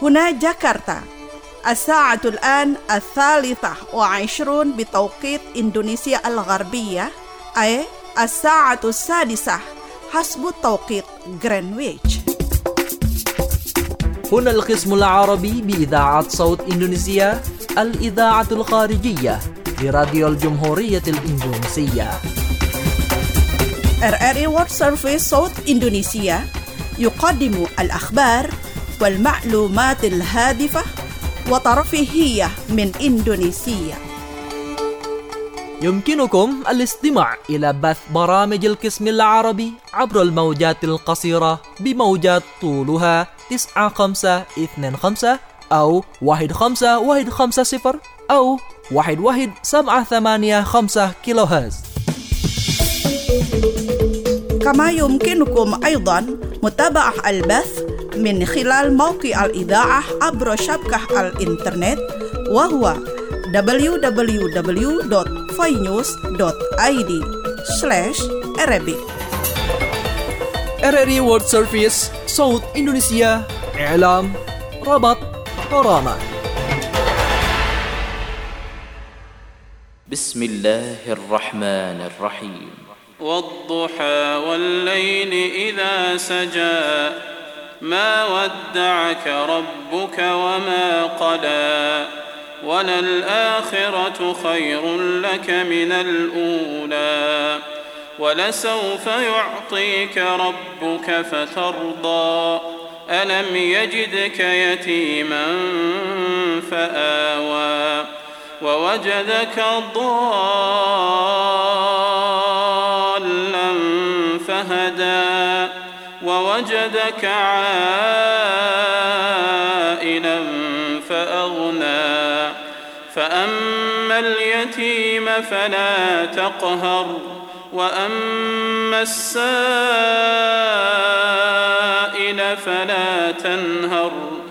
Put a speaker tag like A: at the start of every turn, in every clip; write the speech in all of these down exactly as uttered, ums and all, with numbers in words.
A: هنا جاكرتا الساعة الآن الثالثة وعشرون بتوقيت إندونيسيا الغربية، أي الساعة السادسة حسب توقيت غرينتش.
B: هنا القسم العربي بإذاعة صوت إندونيسيا، الإذاعة الخارجية لراديو الجمهورية الإندونيسية.
A: إر إر إي World Service صوت إندونيسيا يقدم الأخبار والمعلومات الهادفة وترفيهية من إندونيسيا.
B: يمكنكم الاستماع إلى بث برامج القسم العربي عبر الموجات القصيرة بموجات طولها تسعة خمسة اثنين خمسة أو واحد خمسة واحد خمسة صفر أو واحد واحد سبعة ثمانية خمسة كيلو هرتز.
A: كما يمكنكم أيضا متابعة البث من خلال موقع الإذاعة عبر شبكة الإنترنت وهو دبليو دبليو دبليو دوت فاينيوز دوت آي دي سلاش Arabic.
B: إر إر إي World Service صوت إندونيسيا، إعلام، ربط، برامج.
C: بسم الله الرحمن الرحيم.
D: والضحى والليل إذا سجى ما ودعك ربك وما قلى وللآخرة خير لك من الأولى ولسوف يعطيك ربك فترضى ألم يجدك يتيما فآوى ووجدك ضالا فهدى ووجدك عائلا فأغنى فأما اليتيم فلا تقهر وأما السائل فلا تنهر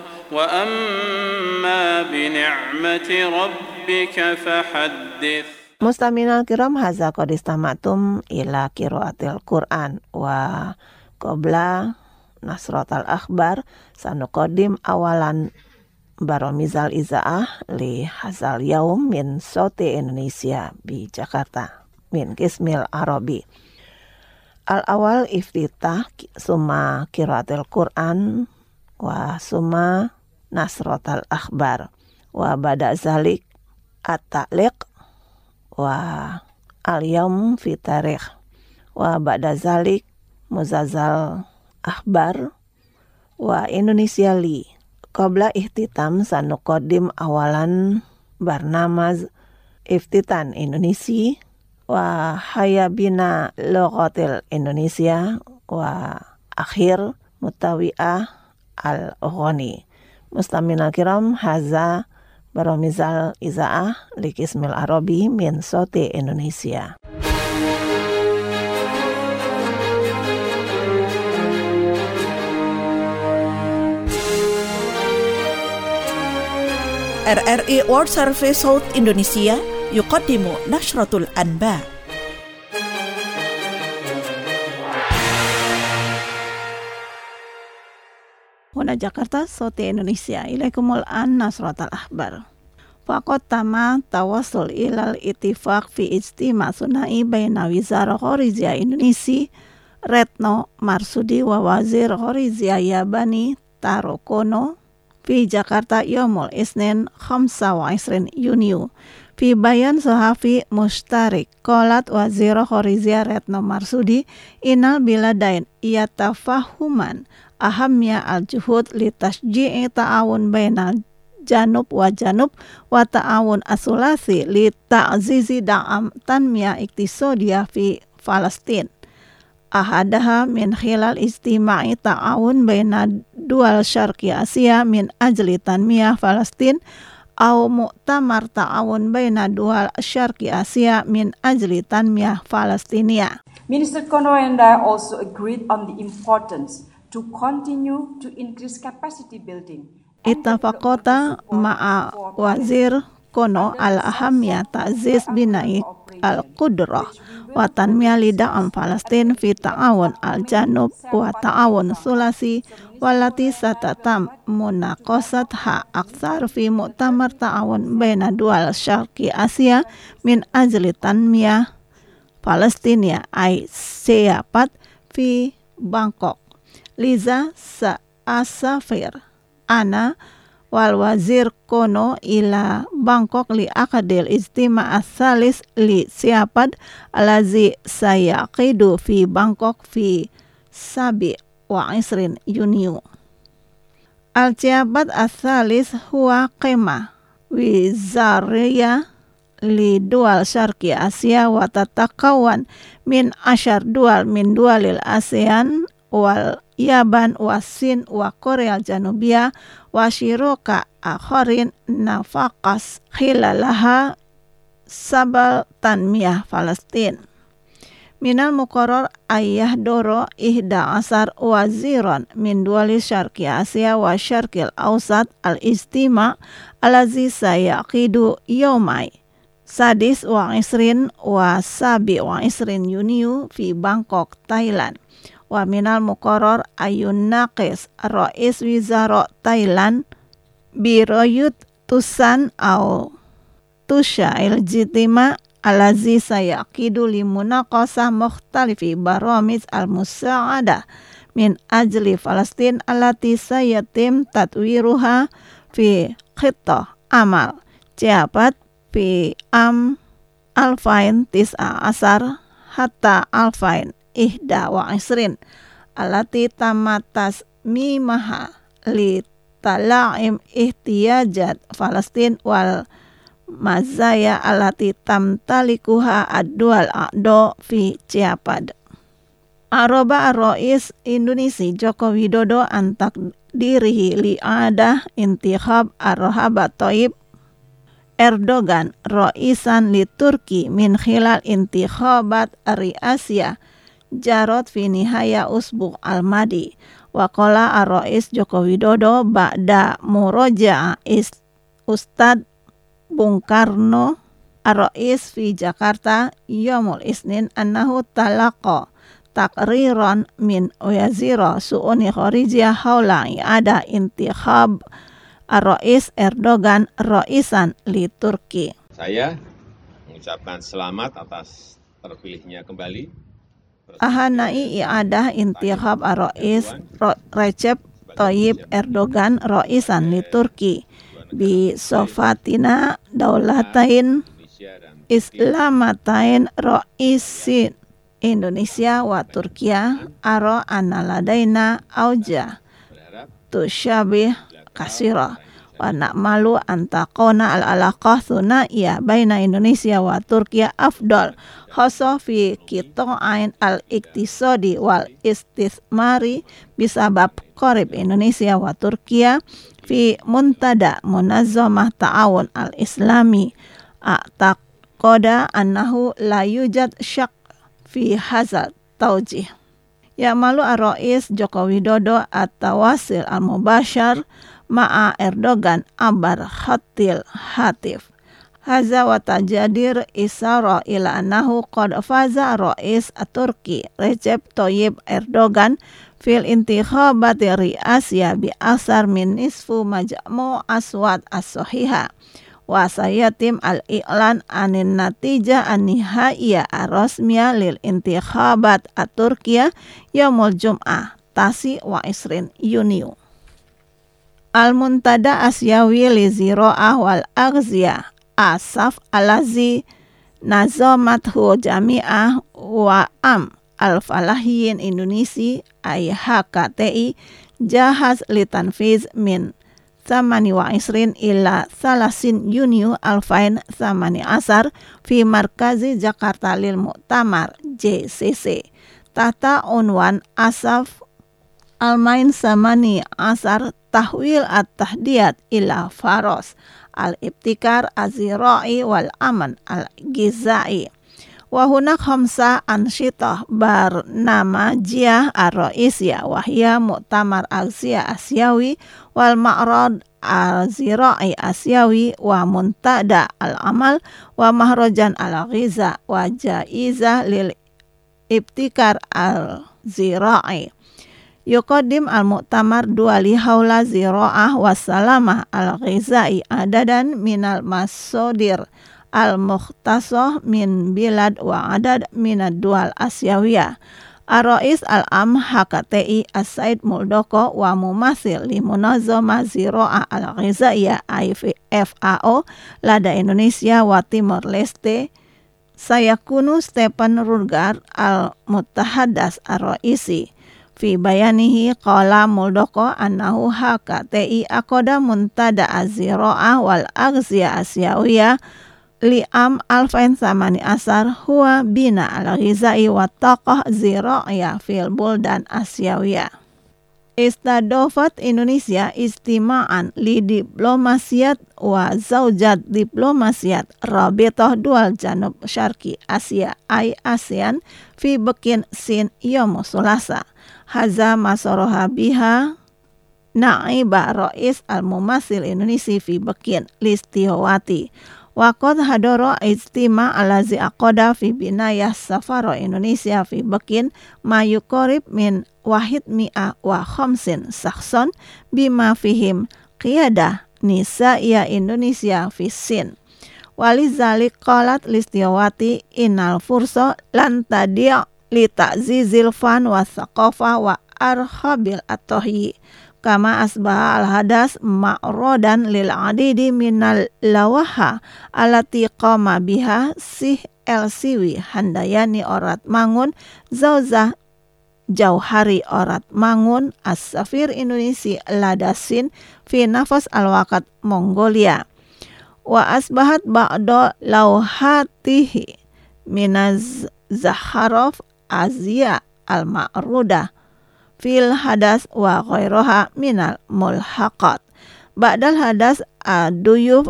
D: وأما بنعمة ربك فحدث.
E: Mustaminal kiram haza qad istamatum ila qiraatil Qur'an wa qabla nasratal akhbar sanuqaddim awalan baromizal izaah li hazal yaum min Sauti Indonesia bi Jakarta min Qismil Arabi. Al awal iftitah summa qiraatil Qur'an wa summa nasratal akhbar wa bada zalik at-ta'liq wa al-yawm fi tarikh wa ba'da zalik muzazal akhbar wa Indonesia li qabla ihtitam sanuqaddim awalan barnamaz iftitan Indonesia wa hayabina lughatil Indonesia wa akhir mutawi'ah al-ghani. Mustaminal kiram haza baromizal izaah li Qismil Arabi min Sauti Indonesia.
A: إر إر إي World Service صوت إندونيسيا يقدم نشرة الأنباء.
E: Huna Jakarta, Sauti Indonesia. Ilaikumul an nasratal akhbar. Faqad tama tawassul ilal ittifaq fi ijtima sunai baina Wizara Kharijiyah Indonesia Retno Marsudi wa Wazir Kharijiyah Yabani Tarokono fi Jakarta Yomul Isnin khamsa wa isrin Yuniu fi bayan sahafi mustarik qalat Wazir Kharijiyah Retno Marsudi inal biladain yatafahuman ahamnya al-juhud li tasji'i ta'awun bainal janub wa janub wa ta'awun asulasi li ta'zizi da'am tanmiyah iktisadiyah fi Palestin. Ahadaha min khilal istima'i ta'awun baina dual syarqi Asia min ajli tanmiyah Palestin au mu'tamar ta'awun baina dual syarqi Asia min ajli tanmiyah Palestinia.
F: Minister Kono and I also agreed on the importance to continue to increase capacity building.
E: Ittafaqata ma'a Wazir Kono al-ahamiyah ta'ziz bina'i al-qudrah wa tanmiyah lida'am Palestin fi ta'awun al-janub wa ta'awun sulasi walati satatam munaqasat ha aksar fi mu'tamar ta'awun baina dual syarqi Asia min ajli tanmiyah Palestina ay siapat fi Bangkok. Liza sa asafir ana wal wazir kono ila Bangkok li akadil istima asalis li siapad alazi sayaqidu fi Bangkok fi sabi wa isrin Yuniu. Al siapad asalis huwa qema wizariya li dual syarqi Asia wa tatakawan min asyar dual min dualil ASEAN wal Yaban wa Sin wa Korea Janubia wa Shiroka akharin nafaqas khilalaha sabal tanmiyah Palestin. Minal muqarrar ayah doro ihda asar waziron min duali syarqi Asia wa syarqil awsat al-istima alazi sayaqidu yomai sadis wa isrin wa sabi wa isrin Yuniu fi Bangkok, Thailand. Wa minal muqarrar ayun naqis rais wizara Thailand biroyut tusan au tusyail jitima alazi sayaqidu limunaqasah mukhtalifi baramiz al-musa'adah min ajli Palestin alati sayatim tatwiruha fi khittah amal ciapat fi am alfain tis'a asar hatta alfain ihda wa isrin alati tamatas mimaha li tala'im ihtiyajat Palestin wal mazaya alati tamtalikuha ad-dual a'do fi ciapad. Aroba Rais Indonesia Joko Widodo antak dirihi li adah intikhab ar-Rahaba Thayyib Erdogan Raisan li Turki min khilal intikhabat riasiyah jarot fi nihaya usbu' al-madi wa qala ar-Rais Joko Widodo ba'da muroja'a is Ustad Bung Karno ar-Rais fi Jakarta yaumul isnin annahu talaqa takriran min wazira su'uni kharijiyah haula ada intikhab ar-Rais Erdogan Raisan li Turki.
G: Saya mengucapkan selamat atas terpilihnya kembali
E: Ahanai i'adah intikhab ar-Rais Recep Tayyip Erdogan Raisan li Turki bi sofatina daulatain islamatain raisin Indonesia wa Turkiya aro analadaina auja tusyabih kasira wa na'malu antaqona al-alaqah thunaiya baina Indonesia wa Turkiya afdal khassa fi qita'ain al-iktisadi wal istithmari bisabab qarib Indonesia wa Turkiya fi muntada munazzamah ta'awun al-islami a'taqoda annahu la yujad syak fi hazal taujih. Ya malu ar-Rais Joko Widodo at-tawasil al-mubashar ma'a Erdogan abar khatil hatif. Haza wa tajadir isara ila annahu qad faza Rais Turki Recep Tayyip Erdogan fil intikhabati riasiyah bi asar min nisfu majmu' aswat as-sahiha wa sayatim al-i'lan anin natijah an-nihaiyah ar-rasmiyah lil intikhabat at-Turkiyah yaumul jum'ah tasi wa isrin Yuniu. Al-Muntada Asyawi li Zira'ah wal Aghziyah Asaf alazi nazamathu jami'ah wa am al-falahiyin Indonesia ay H K T I jahaz li tanfiz min samani wa isrin ila salasin Yuniu alfain samani asar fi markazi Jakarta lil Mu'tamar J C C tahta unwan Asaf almain samani asar tahwil at-tahdiyat ila faros al-ibtikar az-zira'i wal aman al-gizai wa hunak khamsa ansyitah barnamajiyah ar-ra'isiyah wa hiya mu'tamar Asia Asyawi wal ma'rad al-zirai asyawi wa muntada al-amal wa mahrajan al-ghiza wa jaizah lil ibtikar al-zirai. Yuqaddim al-mu'tamar dua li haula zira'ah wa salamah al-ghizai adadan minal masodir al-mukhtasah min bilad wa adad minad dual asyawiyah. Ar-Rais al-Am H K T I As-Said Muldoko wa mumasil li Munazamah Zira'ah al-Ghizaiyah F A O lada Indonesia wa Timor Leste sayakunu Stephen Rugar al-Muttahadas ar-Raisi fi bayanihi qala Muldoko annahu H K T I aqada muntada az-zira'ah wal aghziyah asyawiyah li'am alfain samani asar huwa bina al-ghizai wa taqah zira'iyah fil buldan asyawiyah. Istadofat Indonesia istima'an li diplomasiyat wa zaujat diplomasiyat rabitah dual janub syarki Asia ay ASEAN fi bekin sin yomu sulasa. Haza masoroha biha na'iba Rais al-Mumasil Indonesia fi bekin listihawati. Waqad hadara ijtima alazi aqada fi binayah safaro Indonesia fi Bekin mayukorib min wahid mi'ah wa khamsin sakhson bima fihim qiyadah nisaiya Indonesia fi sin. Walizalik qalat listiyawati innal fursa lan tadi' li ta'zizil fan wa thaqafah wa arhabil atohi. Kama asbaha al-hadas ma'rodan lil adidi minal lawaha alati qama biha sih el siwi handayani orat mangun zauzah jauhari orat mangun as-safir Indonesia ladasin fi nafas al-wakat Mongolia wa asbahat ba'da lauhatihi minaz zaharov Azia al-ma'rudah fil hadas wa ghairaha minal mulhaqat. Ba'dal hadas aduyuf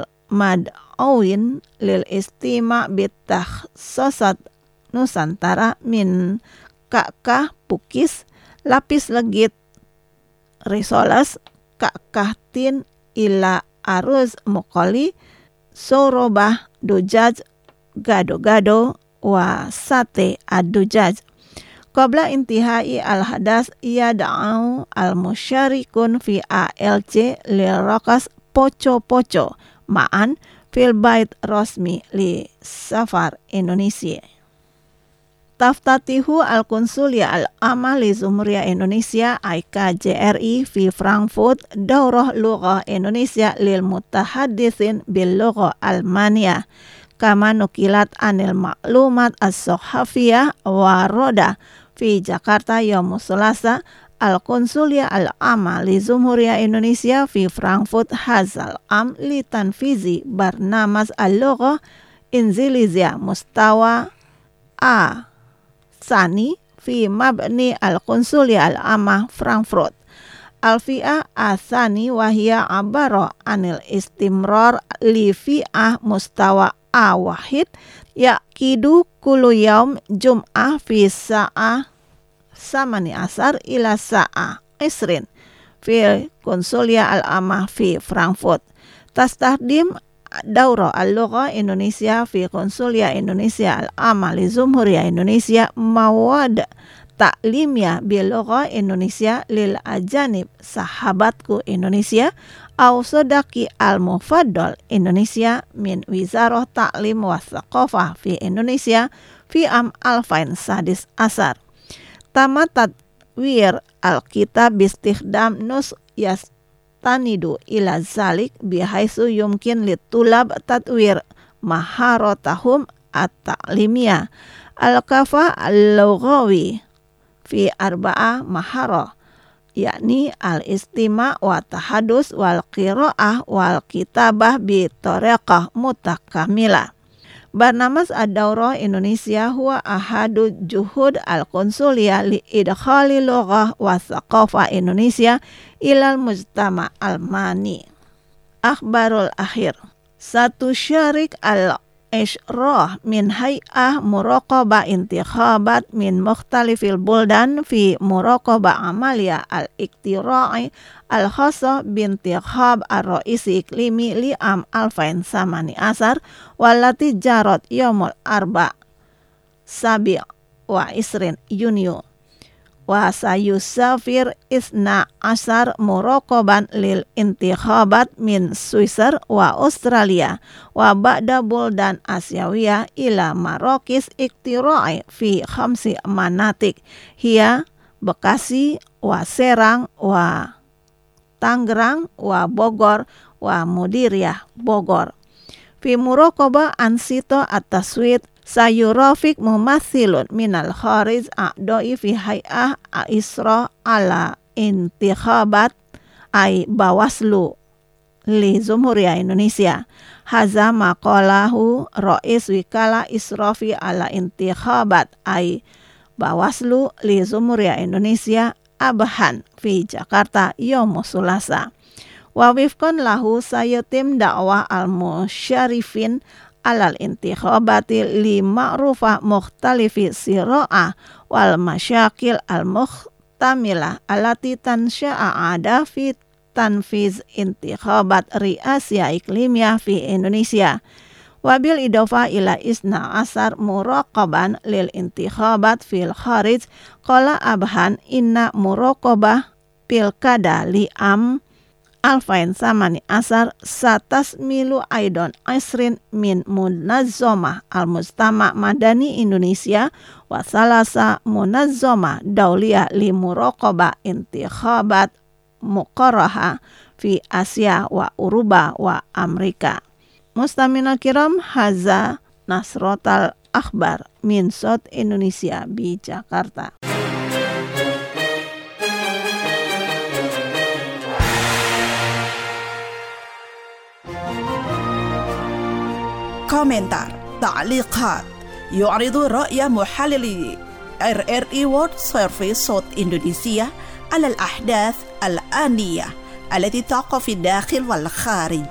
E: al-mad'awin lil istima' bitakhsasat Nusantara min kakah pukis lapis legit risolas kakah tin ila aruz mukoli sorobah dujaj gado-gado wa sate ad-dujaj. Qabla intihai al-hadas yada'u al-musyarikun fi A L C lirakas poco-poco ma'an fil bait rasmi li safar Indonesia. Taftatihu al-Konsulia al-Amah li Zumhuriyah Indonesia I K J R I fi Frankfurt daurah lughah Indonesia lil mutahadditsin bil lughah Almania kama nukilat anil maklumat as-sohafiyah wa roda fi Jakarta Yaum Selasa al-Konsulia al-Amah li Zumhuriyah Indonesia fi Frankfurt hazal am li tanfizi barnamas al-lughah Inzilizia mustawa A Sani fi mabni al-Konsulia al-Amah Frankfurt. Al-fi'ah asani wahia abaro anil istimrar li fi'ah mustawa A wahid yakidu kulu yaum jum'ah fi sa'ah samani asar ila sa'ah isrin fi Konsulia al-Amah fi Frankfurt. Tastahdim daurah al-lughah Indonesia fi Konsulia Indonesia al-Amah li Zumhuriyah Indonesia mawad ta'limiyah bil lughah Indonesia lil ajanib sahabatku Indonesia au sodaki al-mufaddal Indonesia min wizarah ta'lim wa thaqafah fi Indonesia fi am alfain sadis asar. Tamat tadwir al-kitab bistikhdam nus yastanidu ila zalik bihaisu yumkin litulab tadwir maharatahum at-ta'limiyah al-kafah al-lughawi fi arba'ah maharah yakni al-istima' wa tahadus wal qira'ah wal kitabah bi tariqah mutakamilah. Barnamas ad-daurah Indonesia huwa ahadu juhud al-Konsulia li idkhali lughah wa thaqafah Indonesia ilal mujtama' al-mani. Akhbarul akhir. Satu syarik al إشراح من هيئة مراقبة انتخابات من مختلف البلدان في مراقبة عملية الاقتراع الخاصة بانتخاب الرئيس الإقليمي لعام ألفين وثمانية عشر والتي جرت يوم الأربعاء سابع وعشرين يونيو. وسيسافر اثنا عشر مراقبا للانتخابات من سويسرا وأستراليا وبعض بلدان آسيوية إلى مراكز اقتراع في خمس مناطق هي Bekasi وسيران وتانجران وبوغور ومديرية بوغور. في مراقبة أنشطة التصويت سيرافق ممثل من الخارج أعضاء في هيئة إشراف على انتخابات أي بawaslu لجمهورية إندونيسيا. هذا ما قاله رئيس وكالة إشراف على انتخابات أي bawaslu لجمهورية إندونيسيا أبهان في جاكرتا يوم الثلاثاء. ووفقا له سيتم دعوة المشارفين على الانتخابات لمعرفة مختلف الصراع والمشاكل المحتملة التي تنشأ عادة في تنفيذ انتخابات رئاسية إقليمية في إندونيسيا. وبالإضافة إلى اثنا عشر مراقبا للانتخابات في الخارج قال أبهان إن مراقبة pilkada لعام ألفين وثمانية عشر ستشمل أيضا عشرين من منظمة المجتمع مدني إندونيسيا وثلاثة منظمة دولية لمراقبة انتخابات مقررة في آسيا وأوروبا وأمريكا. مستمعينا الكرام، هذا نشرة الأخبار من صوت إندونيسيا بجاكرتا.
A: komentar, تعليقات يعرض رأي محللي إر إر إي World Service صوت إندونيسيا على الأحداث الآنية التي تقع في الداخل والخارج.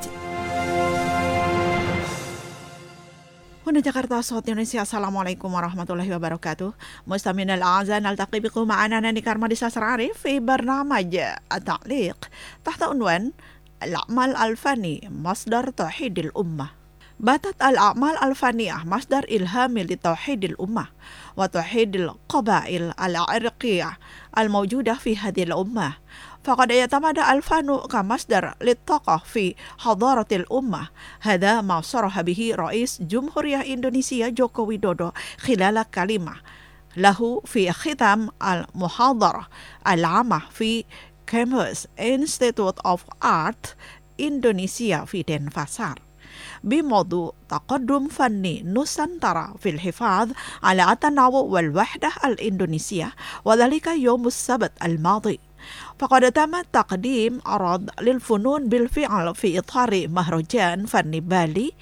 A: هنا جاكرتا صوت إندونيسيا. السلام عليكم ورحمة الله وبركاته. مستمعينا الأعزاء، نلتقي بكم معنا ناني كارمادي ساسر عارف في برنامج التعليق تحت عنوان الأعمال الفني مصدر توحيد الأمة. باتت الأعمال الفنية مصدر إلهامي لتوحيد الأمة وتوحيد القبائل العرقية الموجودة في هذه الأمة. فقد يعتمد الفن كمصدر للطاقة في حضارة الأمة. هذا ما صرح به رئيس جمهورية إندونيسيا جوكو ويدودو خلال كلمة له في ختام المحاضرة العامة في Campus Institute of Art إندونيسيا في دنفاسار بموضوع تقدم فني نوسانتارا في الحفاظ على التنوع والوحدة الإندونيسية، وذلك يوم السبت الماضي. فقد تم تقديم عرض للفنون بالفعل في إطار مهرجان فن بالي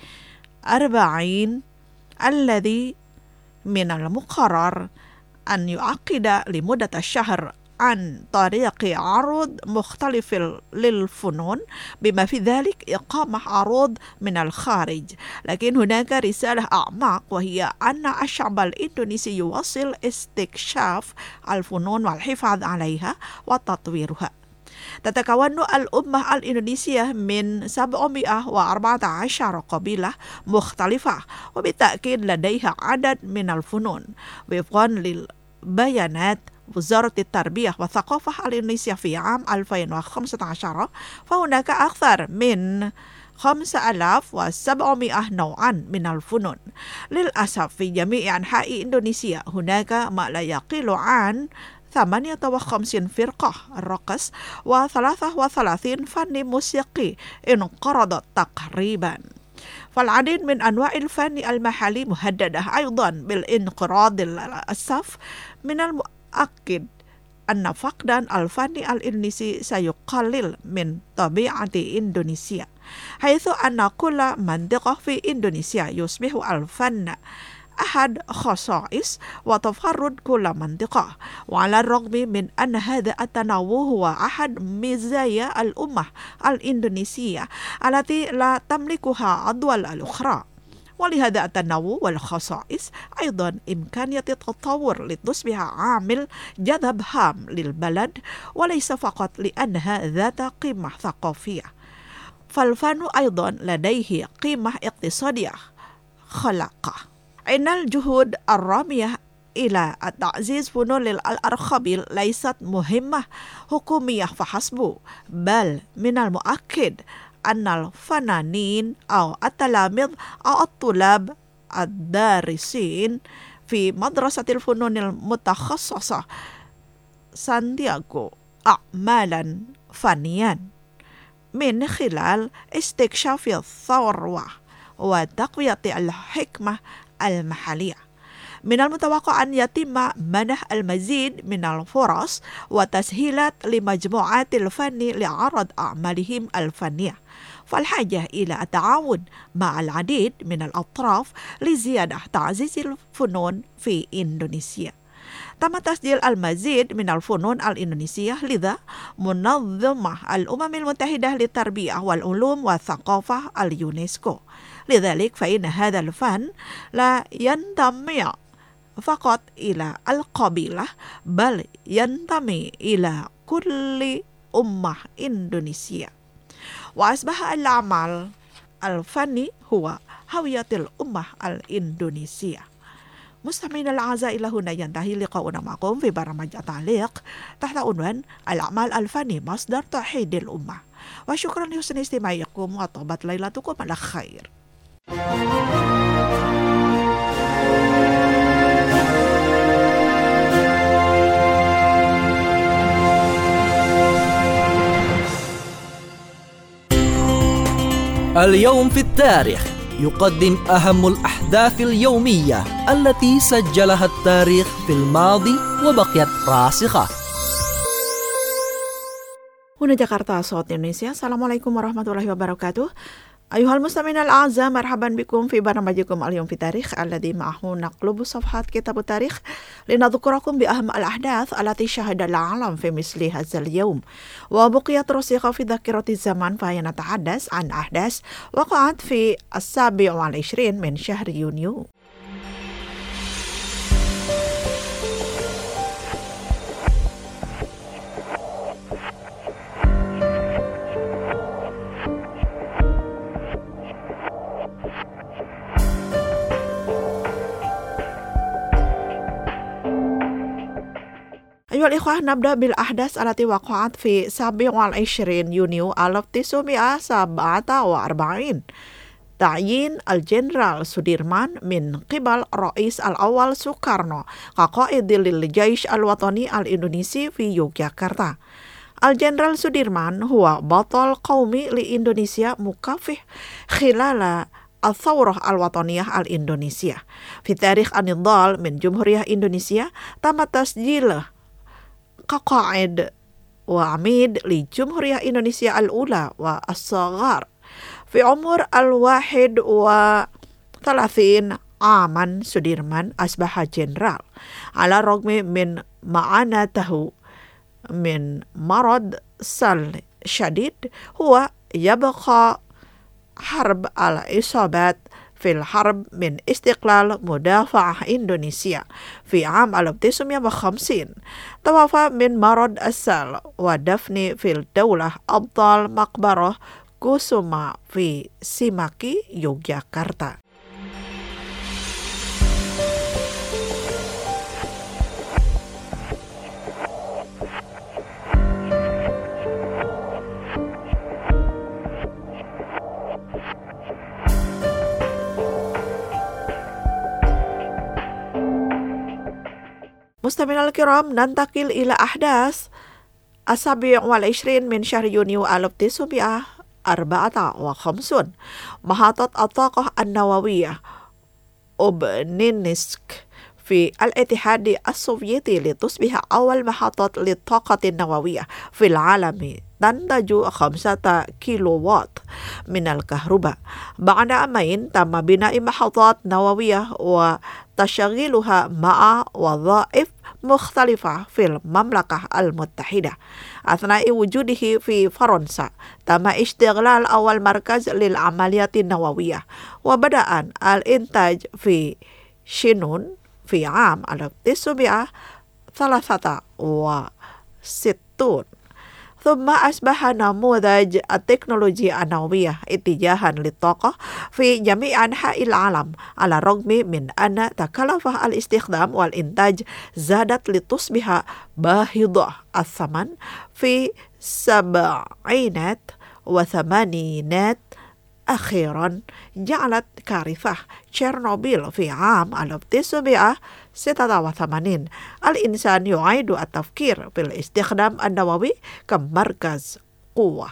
A: أربعين الذي من المقرر أن يعقد لمدة الشهر عن طريق عروض مختلف للفنون بما في ذلك إقامة عروض من الخارج. لكن هناك رسالة أعمق، وهي أن الشعب الإندونيسي يواصل استكشاف الفنون والحفاظ عليها وتطويرها. تتكون الأمة الإندونيسية من سبعمائة وأربعة عشر قبيلة مختلفة، وبالتأكيد لديها عدد من الفنون. وفقا للبيانات وزارة التربية والثقافة الإندونيسية في عام ألفين وخمسة عشر، فهناك أكثر من خمسة آلاف وسبعمائة نوعا من الفنون. للأسف في جميع أنحاء إندونيسيا هناك ما لا يقل عن ثمانية وخمسين فرقة رقص وثلاثة وثلاثين فن موسيقي انقرضت تقريبا. فالعديد من أنواع الفن المحلي مهددة أيضا بالانقراض للأسف. من المؤكد أن فقدان الفن الإندونيسي سيقلل من طبيعة إندونيسيا، حيث أن كل منطقة في إندونيسيا يصبح الفن أحد خصائص وتفرد كل منطقة. وعلى الرغم من أن هذا التنوع هو أحد مزايا الأمة الإندونيسية التي لا تملكها الدول الأخرى، ولهذا التنوع والخصائص أيضا إمكانية التطور لتصبح عامل جذب هام للبلد وليس فقط لأنها ذات قيمة ثقافية، فالفن أيضا لديه قيمة اقتصادية خلاقة. إن الجهود الرامية إلى تعزيز فنون الأرخبيل ليست مهمة حكومية فحسب، بل من المؤكد أن الفنانين أو التلاميذ أو الطلاب الدارسين في مدرسة الفنون المتخصصة سانتياغو أعمالا فنيا من خلال استكشاف الثروة وتقوية الحكمة المحلية. من المتوقع أن يتم منح المزيد من الفرص وتسهيلات لمجموعات الفن لعرض أعمالهم الفنية، فالحاجة إلى التعاون مع العديد من الأطراف لزيادة تعزيز الفنون في إندونيسيا. تم تسجيل المزيد من الفنون الإندونيسية، لذا منظمة الأمم المتحدة للتربية والعلوم والثقافة اليونسكو. لذلك فإن هذا الفن لا ينتمي فقط إلى القبيلة، بل ينتمي إلى كل أمة إندونيسية، وأصبح العمل الفني هو هوية الأمة الإندونيسية. مستمعينا الأعزاء، إلى هنا ينتهي لقاؤنا معكم في برنامج التعليق تحت عنوان الأعمال الفني مصدر توحيد الأمة، وشكرا لحسن استماعكم وطابت ليلتكم على خير.
B: اليوم في التاريخ يقدم أهم الأحداث اليومية التي سجلها التاريخ في الماضي وبقيت راسخة.
A: هنا جاكرتا صوت إندونيسيا. Assalamualaikum warahmatullahi wabarakatuh. أيها المستمعين الأعزاء، مرحبا بكم في برنامجكم اليوم في التاريخ الذي معه نقلب صفحات كتاب التاريخ لنذكركم بأهم الأحداث التي شهد العالم في مثل هذا اليوم وبقيت راسخة في ذاكرة الزمان، فهي نتحدث عن أحداث وقعت في السابع والعشرين من شهر يونيو. أيها الإخوة، نبدأ بالأحداث التي وقعت في السابع والعشرين يونيو ألف وتسعمائة وسبعة وأربعين. تعيين الجنرال سوديرمان من قبل الرئيس الأول سوكارنو كقائد للجيش الوطني الإندونيسي في يوغياكرتا. الجنرال سوديرمان هو بطل قومي لإندونيسيا مكافح خلال الثورة الوطنية الإندونيسية. في تاريخ النضال من جمهورية إندونيسيا تم تسجيله كقائد وعميد لجمهورية إندونيسيا الأولى والصغار في عمر الواحد وثلاثين عاما. سوديرمان أصبح جنرال على الرغم من معاناته من مرض سل شديد. هو يبقى حرب الإصابات في الحرب من استقلال مدافع إندونيسيا في عام ألف وتسعمائة وخمسين. توفى من مرض السل ودفن في الدولة أبطال مقبرة كوسوما في سيماكي يوغياكرتا. مستمعينا الكرام، ننتقل إلى أحداث السابع والعشرين من شهر يونيو ألف وتسعمائة وأربعة وخمسين. محطة الطاقة النووية أوبنينسك في الاتحاد السوفيتي لتصبح أول محطة للطاقة النووية في العالم تنتج خمسة كيلو وات من الكهرباء. بعد عامين تم بناء محطات نووية وتشغيلها مع وظائف مختلفة في المملكة المتحدة. أثناء وجوده في فرنسا تم استغلال أول مركز للعمليات النووية، وبدأ الإنتاج في شينون في عام ألف وتسعمائة وثلاثة وستين. ثم أصبح نموذج التكنولوجيا النووية اتجاها للطاقة في جميع أنحاء العالم، على الرغم من أن تكلفة الاستخدام والإنتاج زادت لتصبح باهظة الثمن في السبعينات والثمانينات. أخيرا جعلت كارثة تشيرنوبيل في عام ألف وتسعمائة وستة وثمانين الإنسان يعيد التفكير في الاستخدام النووي كمركز قوة.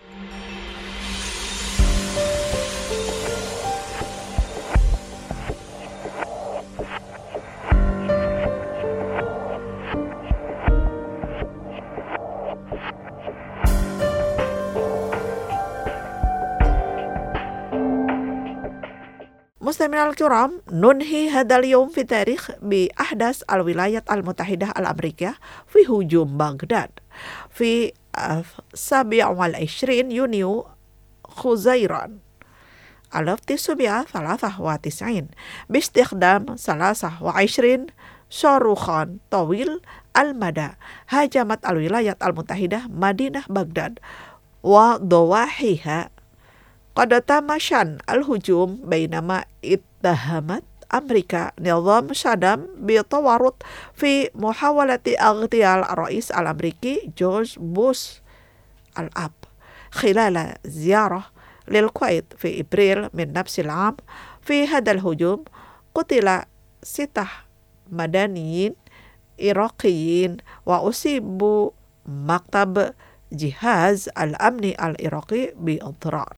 A: مستمعينا الكرام، ننهي هذا اليوم في تاريخ بأحداث الولايات المتحدة الأمريكية في هجوم بغداد في السابع والعشرين يونيو خزيران ألف وتسعمائة وثلاثة وتسعين باستخدام ثلاثة وعشرين صاروخا طويل المدى. هاجمت الولايات المتحدة مدينة بغداد وضواحيها. قد تم شن الهجوم بينما اتهمت أمريكا نظام صدام بالتورط في محاولة اغتيال الرئيس الأمريكي جورج بوش الأب خلال زيارة للكويت في إبريل من نفس العام. في هذا الهجوم قتل ستة مدنيين عراقيين وأصيب مكتب جهاز الأمن العراقي بالضرر.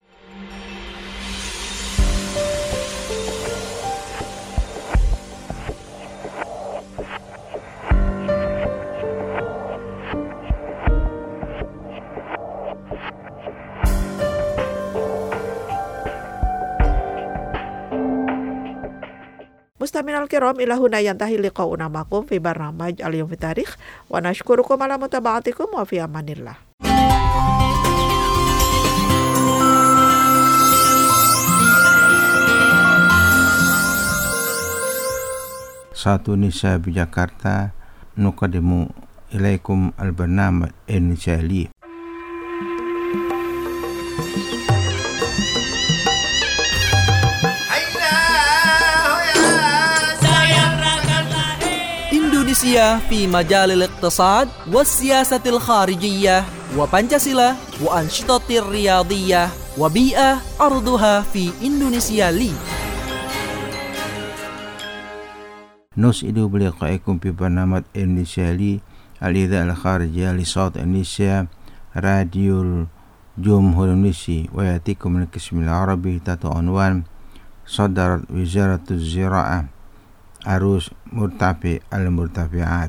A: مستمعينا الكرام، إلى هنا ينتهي لقاؤنا معكم في برنامج اليوم في التاريخ، ونشكركم على متابعتكم وفي أمان الله.
H: Satu Indonesia di Jakarta, nuqaddimu ilaikum al-barnamij Indonesia Li.
B: إندونيسيا في مجال الاقتصاد والسياسة الخارجية وبنشاسيلا وأنشطة الرياضية وبيئة أرضها في إندونيسيا لي.
H: نسعد بلقائكم في برنامج إندونيسيا لي الإذاعة الخارجية لصوت إندونيسيا راديو الجمهور الإندونيسي، ويأتيكم من القسم العربي تحت عنوان صدرت وزارة الزراعة arus murtafi al-murtafi'at.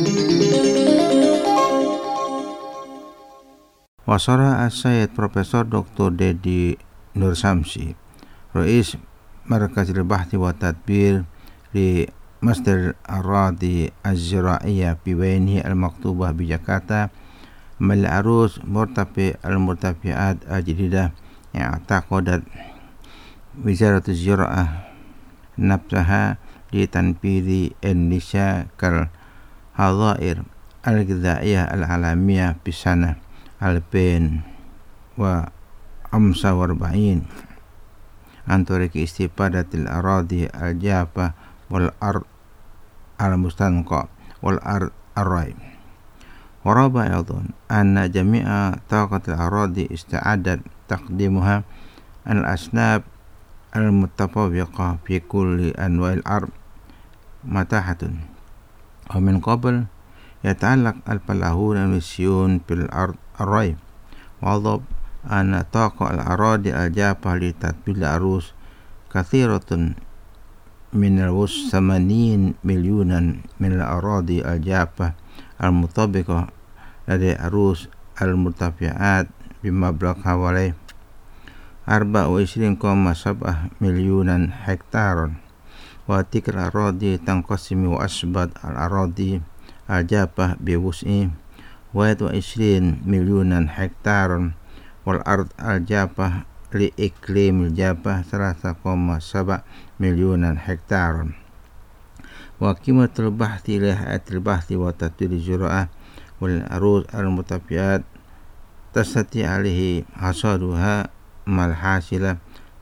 H: Wasara as-Sayyid Profesor Doktor Dedi Nur Samsi, Rais Markaz al-Bahthi wa Tadbir di Masdar Ar-Radi Az-Zira'iyah fi Wainihi al-Maktubah bi Jakarta, mal arus murtafi al-murtafi'at al-jadidah i'taqadat Wizarat az-Zira'ah nafsaha di tanfidhi Indonesia kal hadhair al-ghidhaiyah al-alamiyah fi sanah alfin wa khamsa wa arba'in an tariqi istifadatil aradi al-jafa wal ard al-mustanqa wal ard ar-ray. Wa raba aydan anna jami'a taqatil aradi ista'adat taqdimuha al-asnab al-muttafawiqah fi kulli anwa'il ard matahatun wa min qabl yata'allaq al-falahun al-misyun fil ard ar-ray wa dhab anna taqa al-aradi al-jafa li tatbil arus kathiratun min al-wus thamanin milyunan min al-aradi al-jafa al-mutabiqah ladi arus al-murtafi'at bimablag hawalai arba wa isrin koma sab'ah milyunan hektaron wa tikr aradi tanqasimi wa asbad al-aradi الجافة بوسع واحد وعشرين مليون هكتار والأرض الجافة لإقليم الجافة ثلاثة فاصلة سبعة مليون هكتار. وقيمة البحث لهيئة البحث وتطوير الزراعة والأرز المتبعات تستطيع عليه حصادها مع الحاصلة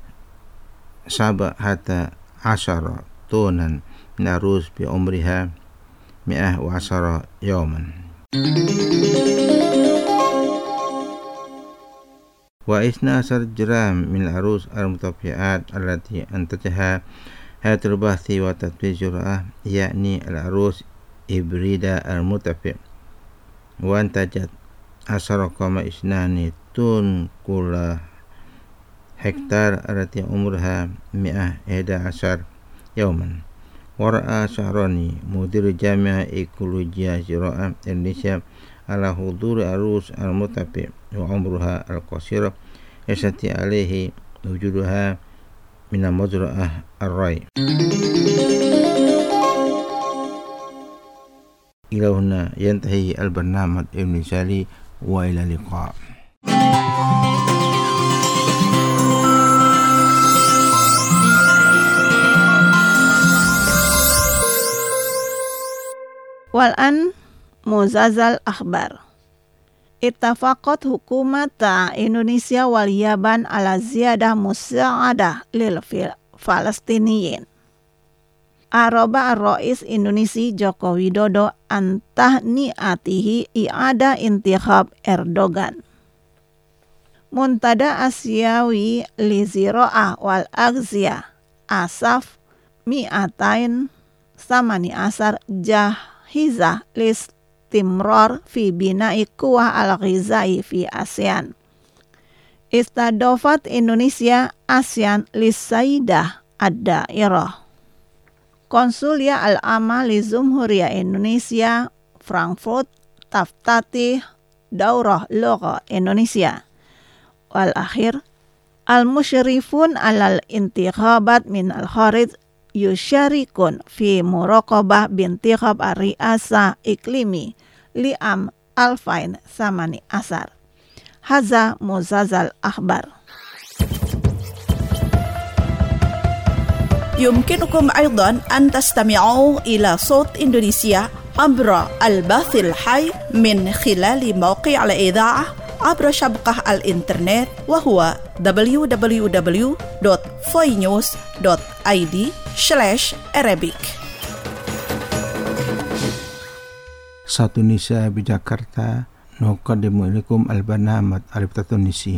H: سبعة عشر طنا من الرز بعمرها مئة وعشرة يوما. واثنى عشر جرام من الأرز المتبعات التي أنتجها هيئة البحث وتطوير الزراعة يعني الأرز إبريدا المتبع وأنتجت عشرة فاصلة اثنان طن كل هكتار التي عمرها مئة وأحد عشر يوما. ورأى شعراني مدير جامعة إيكولوجيا زراعة إندونيسيا على حضور الأرز المتبع وعمرها القصير يستطيع عليه وجودها من مزرعة الري. إلى هنا ينتهي البرنامج الإنجليزي وإلى اللقاء.
E: والآن Muzazal Akhbar. Ittafaqat hukumata Indonesia wal Yaban ala ziyadah musa'adah lil Falastiniyin. Aroba ar-Rais Indonesia Joko Widodo antah ni'atihi i'ada intikhab Erdogan. Muntada Asyawi li zira'ah wal agziyah asaf mi'atain samani asar jahizah lis timror fi bina'i kuwah al-ghizai fi ASEAN. Istadofat Indonesia ASEAN lisaidah ad-dairah. Konsulia al-Amma li Jumhuriyah Indonesia Frankfurt taftati daurah lugha Indonesia. Wal akhir al-musyrifun alal intikhabat min al-kharij yusyarikun fi muraqabah bintikhab ar-ri'asa iklimi li'am alfain samani asar. Haza Muzazal Akhbar.
A: يمكنكم أيضا أن تستمعوا إلى صوت إندونيسيا عبر البث الحي من خلال موقع الإذاعة عبر شبكة الإنترنت وهو دبليو دبليو دبليو دوت voi news دوت آي دي slash arabic.
H: Satu Indonesia di Jakarta nuqaddimu ilaikum al-barnamij al-Tunisi.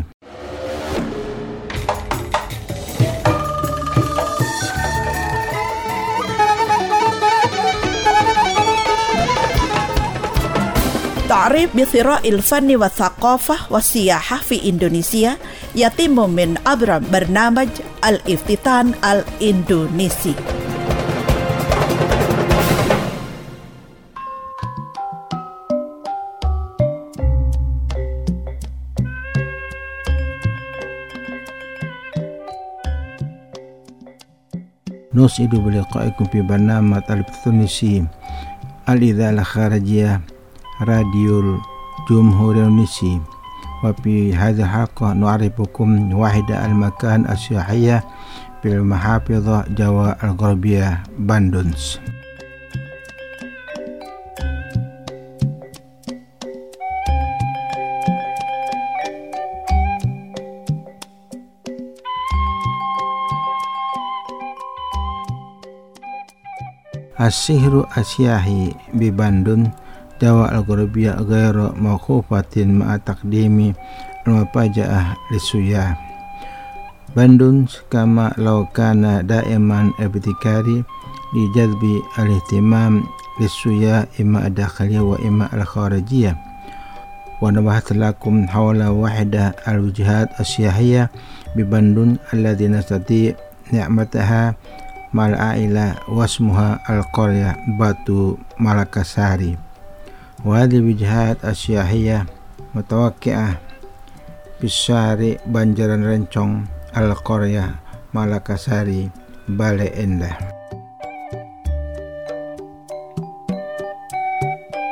A: تعريف بثراء الفن والثقافة والسياحة في إندونيسيا يتم من عبر برنامج الافتتان الإندونيسي.
H: نسعد بلقائكم في برنامج التونسي الإذاعة الخارجية راديو الجمهورية التونسية. وفي هذه الحلقة نعرفكم واحدة المكان السياحية في المحافظة جوا الغربية باندونز. السهر السياحي بباندون جوا الغربية غير موقوفة مع تقديم المفاجأة للسياح. باندون كما لو كان دائما ابتكاري لجذب الاهتمام للسياح إما الداخلية وإما الخارجية. ونبحث لكم حول واحدة الوجهات السياحية بباندون الذي نستطيع نعمتها مع العائلة واسمها القرية باتو مالكاساري. وهذه الوجهات السياحية متوقعة في الشارع بنجران رنشون القرية مالكاساري بالي إنده.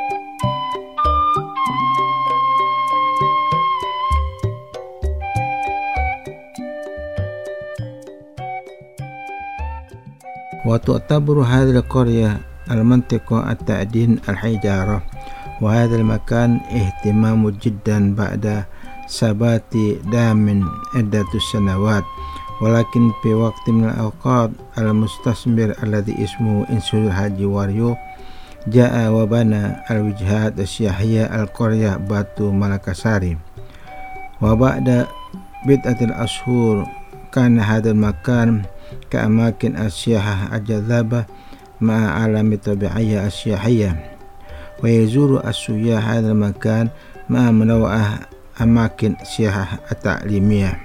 H: وتعتبر هذه القرية المنطقة التعدين الحجارة، وهذا المكان اهتمام جدا بعد ثبات دام عدة سنوات، ولكن في وقت من الأوقات المستثمر الذي اسمه إنسول حاجي واريو جاء وبنى الوجهات السياحية القرية باتو مالكاساري. وبعد بضعة أشهر كان هذا المكان كأماكن السياحة الجذابة مع عالم طبيعية السياحية، ويزور السياح هذا المكان مع منوعة أماكن سياحة التعليمية.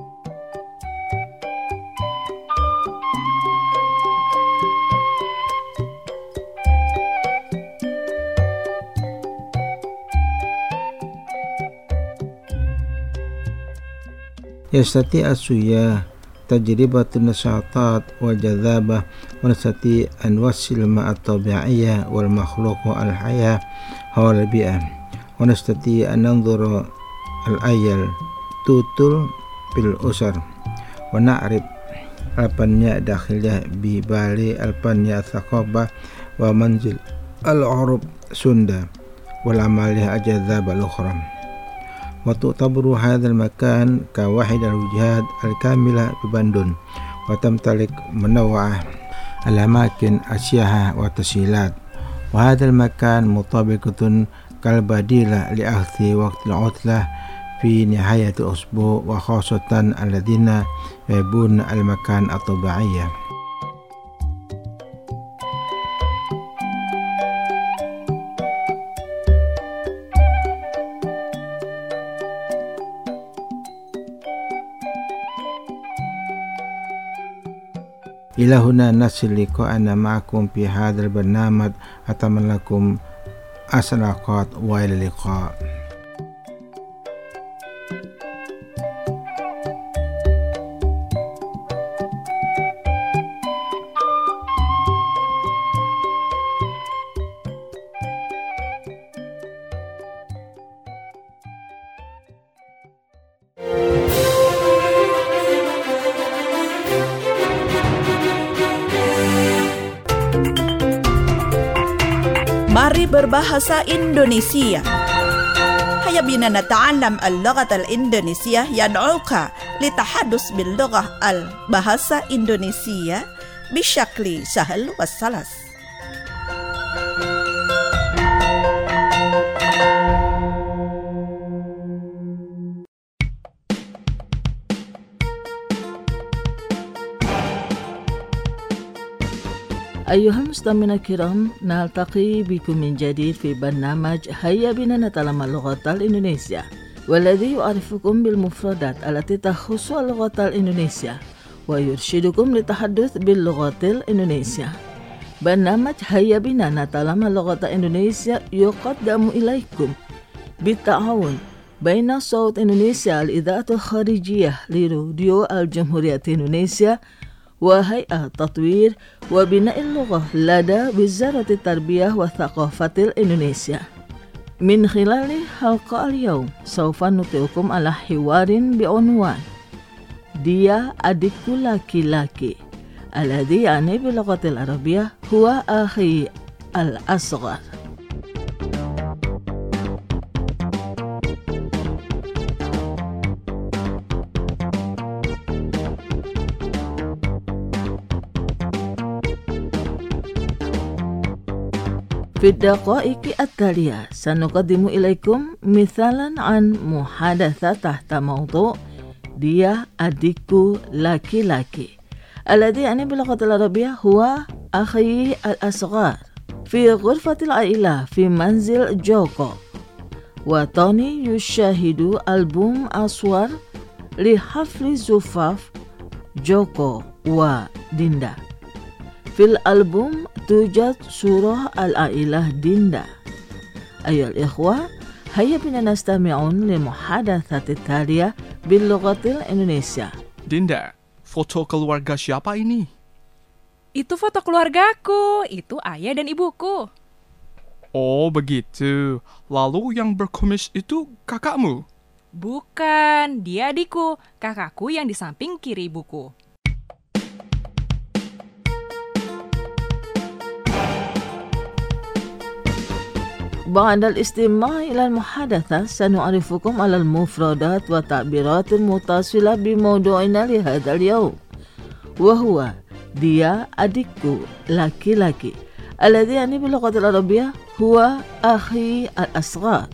H: يستطيع السياح تجربة النشاطات والجذابة، ونستطيع أن نوصل مع الطبيعية والمخلوق الحياة حول البيئة، ونستطيع أن ننظر الأيل tutul bil usar ونعرف البنية الداخلية ببالي البنية الثقافة ومنزل العرب سندا والعملية الجذابة الأخرى. وتعتبر هذا المكان كواحد الوجهات الكاملة ببندون، وتمتلك منوعة الأماكن السياحة والتسهيلات، وهذا المكان مطابقة كالبديلة لأخذ وقت العطلة في نهاية الأسبوع، وخاصة الذين يحبون المكان الطبيعي. إلى هنا نصل لقاءنا معكم في هذا البرنامج. أتمنى لكم أحسن الأوقات وإلى اللقاء.
A: Mari berbahasa Indonesia. هيا بنا نتعلم اللغة الإندونيسية. يدعوك للتحدث باللغة البahasa Indonesia بشكل سهل وسلس.
E: أيها المستمعون الكرام، نلتقي بكم من جديد في برنامج هيا بنا نتعلم اللغة الإندونيسية، والذي يعرفكم بالمفردات التي تخص اللغة الإندونيسية ويرشدكم للتحدث باللغة الإندونيسية. برنامج هيا بنا نتعلم اللغة الإندونيسية يقدم إليكم بالتعاون بين صوت إندونيسيا الإذاعة الخارجية لراديو الجمهورية إندونيسيا وهيئة تطوير وبناء اللغة لدى وزارة التربية والثقافة الإندونيسيا. من خلال حلقة اليوم سوف نطلعكم على حوار بعنوان Dia adikku laki-laki، الذي يعني باللغة العربية هو أخي الأصغر. في الدقائق التالية سنقدم إليكم مثالا عن محادثة تحت موضوع Dia adikku laki-laki، الذي يعني باللغة العربية هو أخي الأصغر. في غرفة العائلة في منزل جوكو، وتوني يشاهد ألبوم أصور لحفل زفاف جوكو وديندا. في الألبوم توجد صورة العائلة ديندا. أيها الإخوة، هيا بنا نستمعون لمحادثة التالية باللغة الإندونيسية.
I: Dinda, foto keluarga siapa ini?
J: Itu foto keluargaku, itu ayah dan ibuku.
I: Oh begitu, lalu yang berkumis itu kakakmu?
J: Bukan, dia adikku, kakakku yang di samping kiri ibuku.
K: بعد الاستماع إلى المحادثة سنعرفكم على المفردات والتعبيرات المتصلة بموضوعنا لهذا اليوم، وهو dia adikku laki-laki. الذي يعني باللغة العربية هو أخي الأصغر.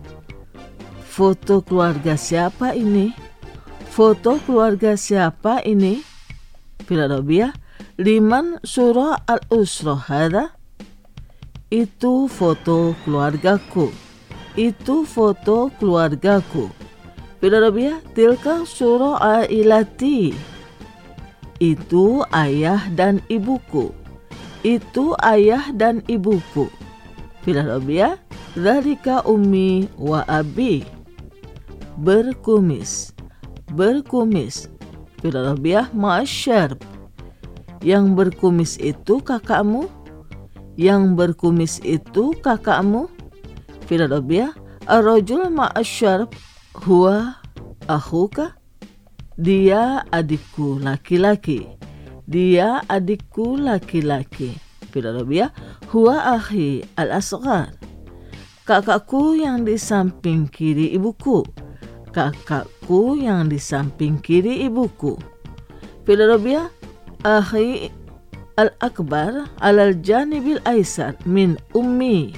K: Foto keluarga siapa ini? Foto keluarga siapa ini? Fil Arabiyah, liman surah al-usrah hada? Itu foto keluargaku. Itu foto keluargaku. Fil Arabiyah, tilka surah ailati. Itu ayah dan ibuku. Itu ayah dan ibuku. Fil Arabiyah, dzalika ummi wa abi. Berkumis. Berkumis. Fil Arabiyah, ma'asyarb. Yang berkumis itu kakakmu. Yang berkumis itu kakakmu. Fil Arabiyah, ar-rajul ma'asyarb huwa akhuka. Dia adikku laki-laki. Dia adikku laki-laki. Fil Arabiyah, huwa akhi al-asghar. Kakakku yang di samping kiri ibuku. Kakakku yang di samping kiri ibuku. Fil Arabiyah, akhi al-akbar alal janibil aisar min ummi.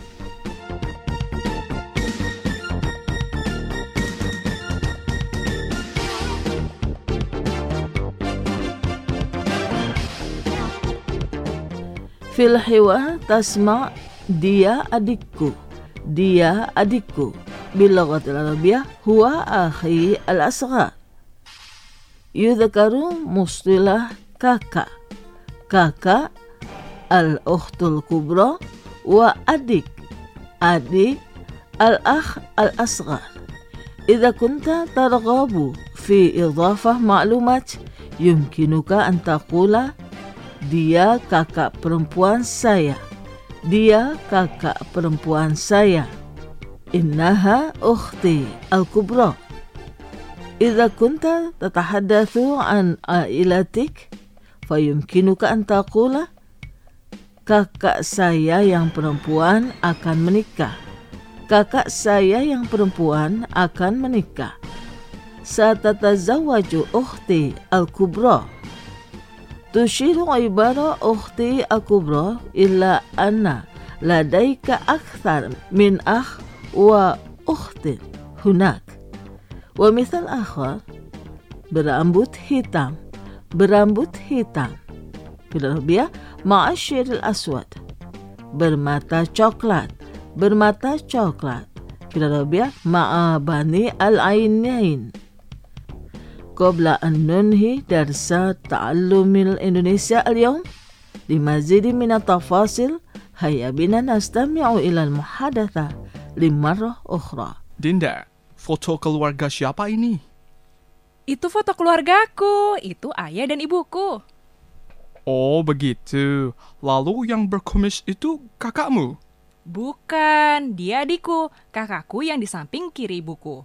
K: Fil hiwar tasma' dia adikku. Dia adikku. Bilaghatil Arabiyah huwa akhi al-asghar. Yudhakaru mustilah kakak. Kakak al-ukhtul kubra wa adik. Adik al-akh al-asghar. Idza kunta targhabu fi idhafah ma'lumat yumkinuka an taqula dia kakak perempuan saya. Dia kakak perempuan saya. Innaha ukhti al-kubra. Idza kunta tatahaddatsu an ailatik fayumkinuka an taqula kakak saya yang perempuan akan menikah. Kakak saya yang perempuan akan menikah. Satatazawwaju ukhti al-kubra. Tushiru ibara ukhti al-kubra illa anna ladaika akthar min akh wa ukhtin hunak. Wa mithal akhar, berambut hitam. Berambut hitam. Fil Arabiyah, ma'asyiril aswad. Bermata coklat. Bermata coklat. Fil Arabiyah, ma'abani al-ainain. Qabla an nunhi darsa ta'allumil Indonesia al-yawm limazidi min at-tafasil hayya bina nastami'u ila al-muhadatha limarrah ukhra.
I: Dinda, foto keluarga siapa ini?
J: Itu foto keluargaku. Itu ayah dan ibuku.
I: Oh, begitu. Lalu yang berkumis itu kakakmu?
J: Bukan, dia adikku. Kakakku yang di samping kiri ibuku.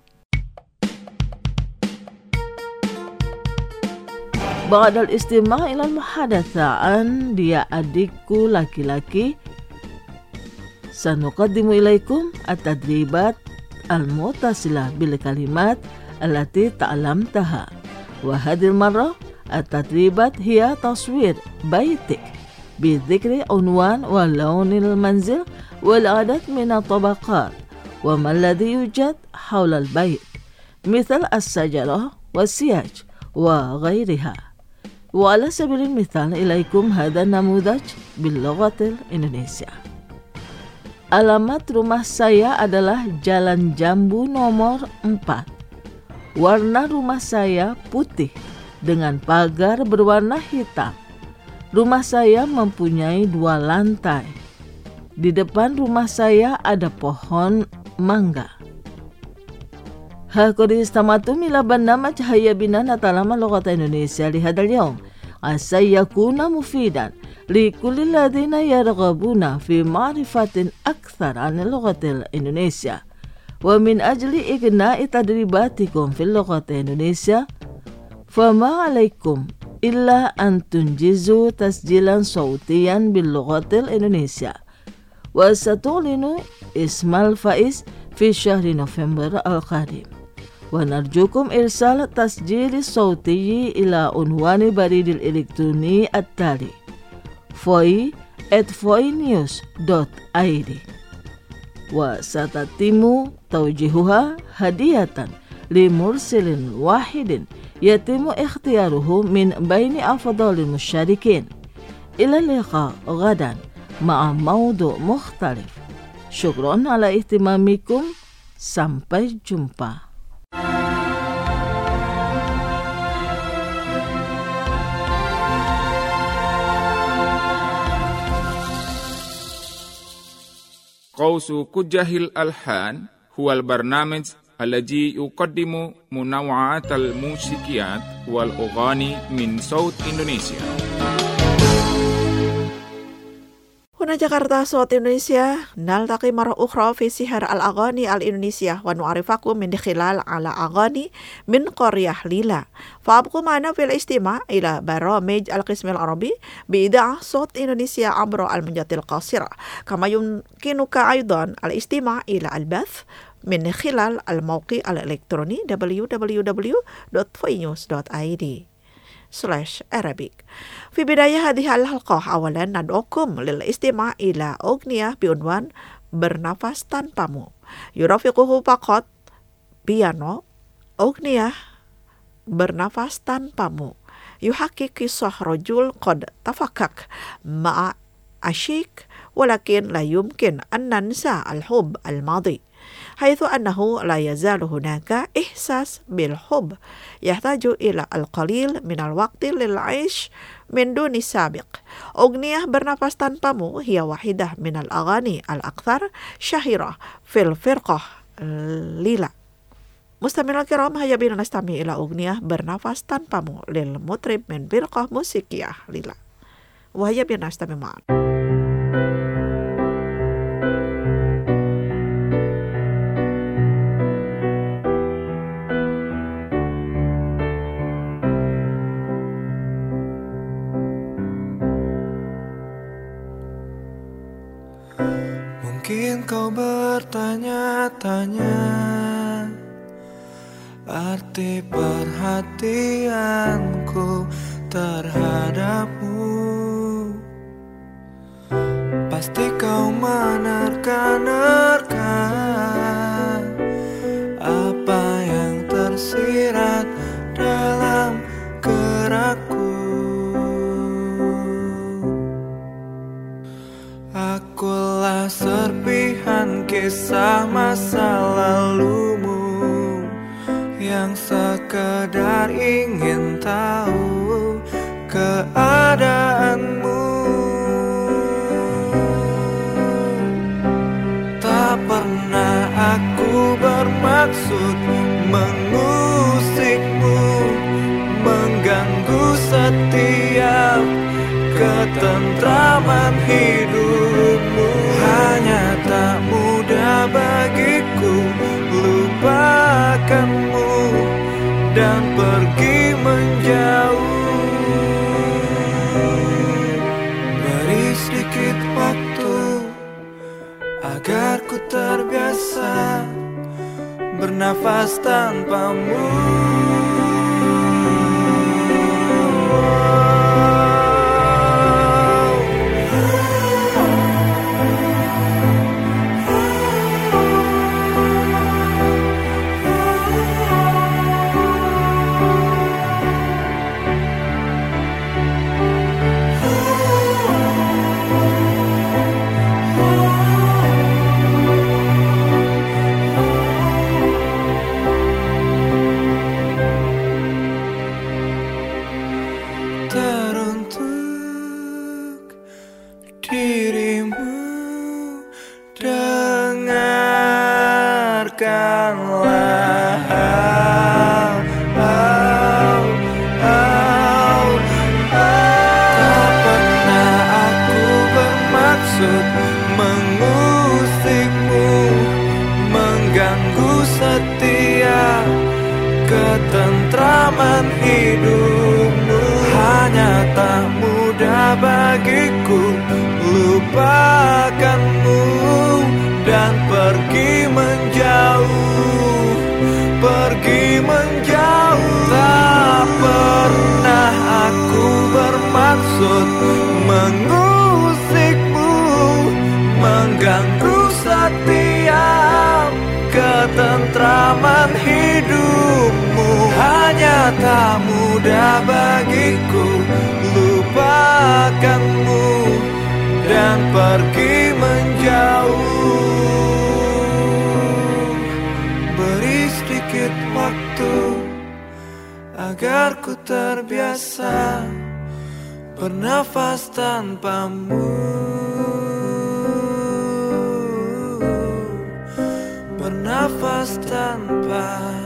K: Ba'dal istima' ila al-muhadatsa'an dia adikku laki-laki. Sanuqaddimu ilaikum at-tadribat al-muttasilah bil kalimat allati ta'lamtaha. Wa hadhihi al-marra at-tadribat hiya taswir baitik bi dhikri unwan wa lawnil manzil wal adad min at-tabaqat wa ma alladhi yujad hawla al-bayt mithal as-sajara was-siyaj wa ghayriha. وعلى سبيل المثال إليكم هذا النموذج باللغة الإندونيسية. Alamat rumah saya adalah Jalan Jambu nomor empat. Warna rumah saya putih dengan pagar berwarna hitam. Rumah saya mempunyai dua lantai. Di depan rumah saya ada pohon mangga. هاكد استمعتم إلى برنامج هيا بنا نتعلم اللغة الإندونيسية لهذا اليوم عسى يكون مفيدا لكل الذين يرغبون في معرفة أكثر عن اللغة الإندونيسية. ومن أجل إغناء تدريباتكم في اللغة الإندونيسية فما عليكم إلا أن تنجزوا تسجيلا صوتيا باللغة الإندونيسية وستعلن اسم الفائز في شهر نوفمبر القادم. ونرجوكم إرسال تسجيل صوتي إلى عنوان بريد الإلكتروني التالي voi at voinews dot i d وستتم توجيهها هدية لمرسل واحد يتم اختياره من بين أفضل المشاركين. إلى اللقاء غدا مع موضوع مختلف. شكرا على اهتمامكم. Sampai jumpa.
L: قوس كجه الألحان هو البرنامج الذي يقدم منوعات الموسيقيات والأغاني من صوت إندونيسيا.
A: هنا جاكرتا صوت إندونيسيا نلتقي مرة أخرى في سهر الأغاني الإندونيسية ونعرفكم من خلال على أغاني من قرية ليلى. فأبقوا معنا في الاستماع إلى برامج القسم العربي بإذاعة صوت إندونيسيا عبر الموجات القصيرة. كما يمكنك أيضا الاستماع إلى البث من خلال الموقع الإلكتروني دبليو دبليو دبليو دوت voinews dot i d slash Arabic. في بداية هذه الحلقة أولا ندعوكم للاستماع إلى أغنية بعنوان Bernafas Tanpamu. يرافقه فقط بيانو. أغنية Bernafas Tanpamu يحكي قصة رجل قد تفكك مع عشيق ولكن لا يمكن أن ننسى الحب الماضي، حيث أنه لا يزال هناك إحساس بالحب يحتاج إلى القليل من الوقت للعيش من دون السابق. أغنية Bernafas Tanpamu هي واحدة من الأغاني الأكثر شهرة في الفرقة ليلى. مستمعينا الكرام، هيا بنا نستمع إلى أغنية Bernafas Tanpamu للمطرب من فرقة موسيقية ليلى، وهيا بنا نستمع معا.
M: Mungkin kau bertanya-tanya arti perhatianku terhadapmu. Pasti kau menerka-nerka apa yang tersirat dalam gerakku. Akulah serpihan kisah masa lalumu yang sekedar ingin tahu keadaanmu. Tak pernah aku bermaksud mengusikmu, mengganggu setiap ketentraman hidupmu. Hanya tak mudah bagiku lupakanmu dan pergi menjauh. Beri sedikit waktu agar ku terbiasa bernafas tanpamu. Mengusikmu, mengganggu setiap ketentraman hidupmu. Hanya tak mudah bagiku lupakanmu dan pergi menjauh, pergi menjauh. Tak pernah aku bermaksud mengusikmu, mengganggu setiap ketentraman hidupmu. Hanya tak mudah bagiku lupakanmu dan pergi menjauh. Beri sedikit waktu agar ku terbiasa bernafas tanpamu, bernafas tanpa.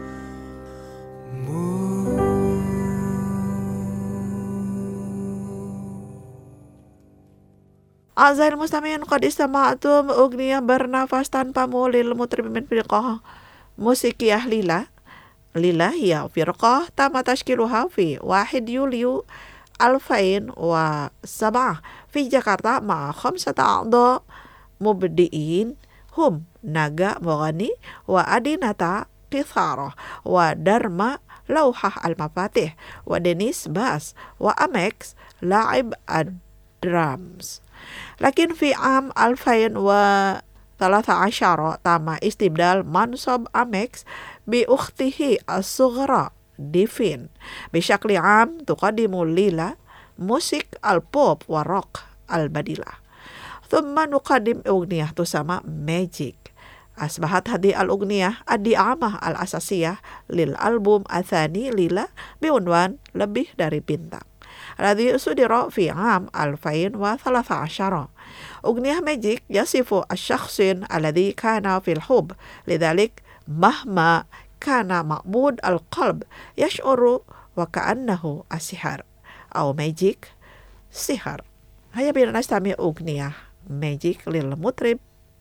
N: A'zahil mustami'in, qad istama'tum ugniyah bernafas tanpamu lil mutrib min firqah musikiyah Lila. Lila hiya firqah tama tashkiluha fi wahid Yuliu alfain wa sab'ah fi Jakarta ma'a khamsata a'dha mubdi'in hum Naga Mughani wa Adinata Qithara wa Dharma Lauhah Al-Mafatih wa Denis Bas wa Amex La'ib Ad-Drums. Lakin fi am alfain wa talata asyara tama istibdal mansab Amex bi ukhtihi as-sughra Divin bisyakli am tuqadimu Lila musik al-pop wa rock al-badila. Thumma nuqadim ugniyah tusama Magic. Asbahat hadi al-ugniyah ad-di'amah al-asasiyah lil album athani Lila biunwan lebih dari bintang. Alladhi sudira fi am alfain wa thalatha asyara. Ugniyah Magic yasifu asy-syakhsin alladhi kana fil hub. Lidzalik mahma kana ma'bud al-qalb yash'uru wa ka'annahu asihar. Au Magic sihar. Haya bina nastami ugniyah Magic lil mutrib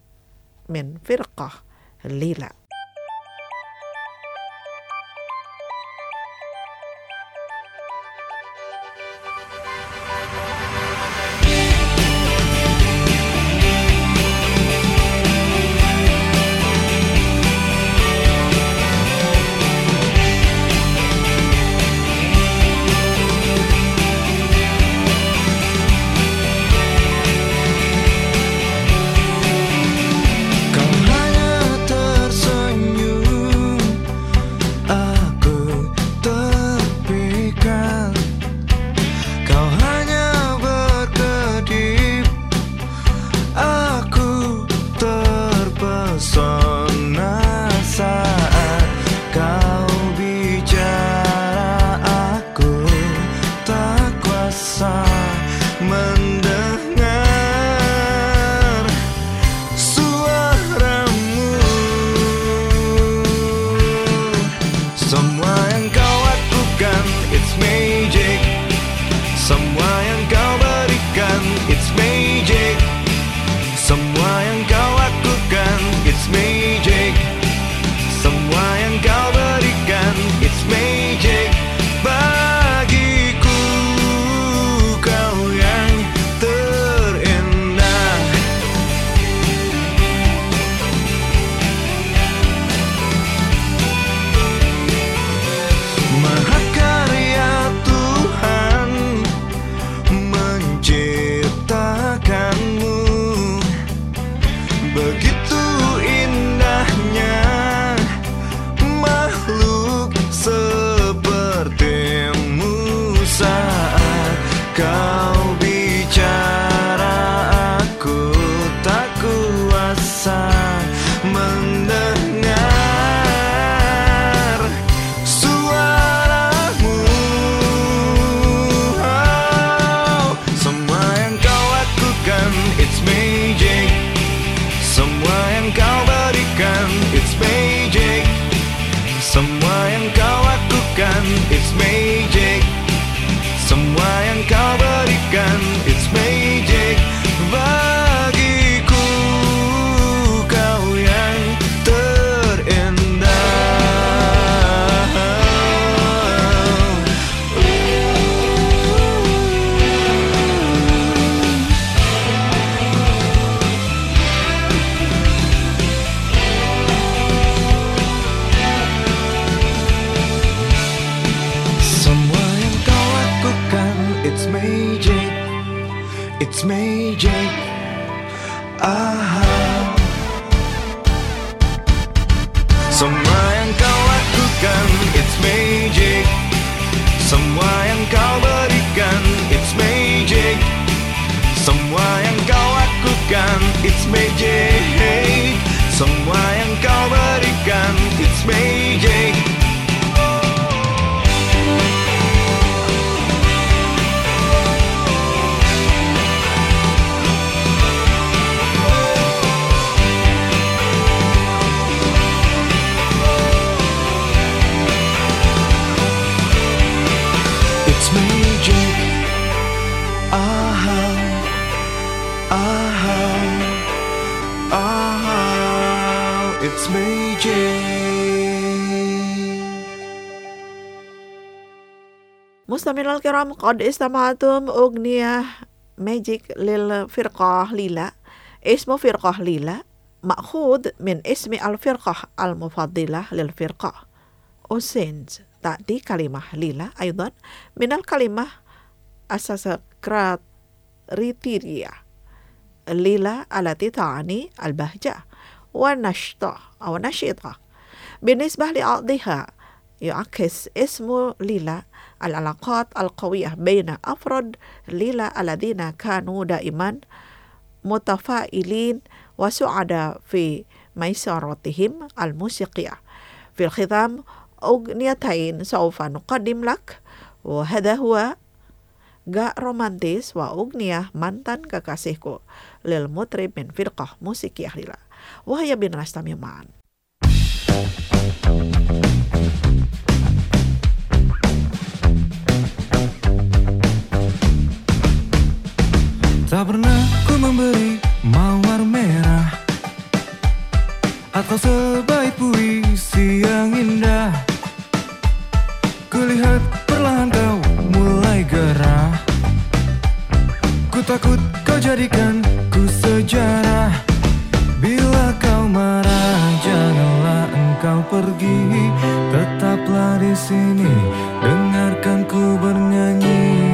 N: min firqah Lila.
M: It's magic. Semua yang kau berikan it's magic. Aha. Semua yang kau lakukan, it's magic. Semua yang kau berikan, it's magic. Semua yang kau lakukan, it's magic. Semua yang kau berikan, it's magic. It's magic. Aha. Aha. Aha. It's magic.
N: مستمعينا الكرام، قد استمعتم أغنية ماجيك للفرقة ليلى. اسم فرقة ليلى مأخوذ من اسم الفرقة المفضلة للفرقة أوسينز. تأتي كلمة ليلى أيضا من الكلمة السنسكريتية ليلى التي تعني البهجة والنشطة أو نشيطة. بالنسبة لأرضها يعكس اسم ليلى العلاقات القوية بين أفراد ليلى الذين كانوا دائما متفائلين وسعداء في مسيرتهم الموسيقية. في الختام أغنيتين سوف نقدم لك، وهذا هو Gak Romantis وأغنية Mantan Kekasihku للمطرب من فرقة موسيقية ليلى. وهيا بنا نستمع معا.
M: Tak pernah ku memberi mawar merah atau sebaik puisi yang indah. Kulihat perlahan kau mulai gerah. Ku takut kau jadikan ku sejarah. Bila kau marah, janganlah engkau pergi. Tetaplah di sini, dengarkan ku bernyanyi.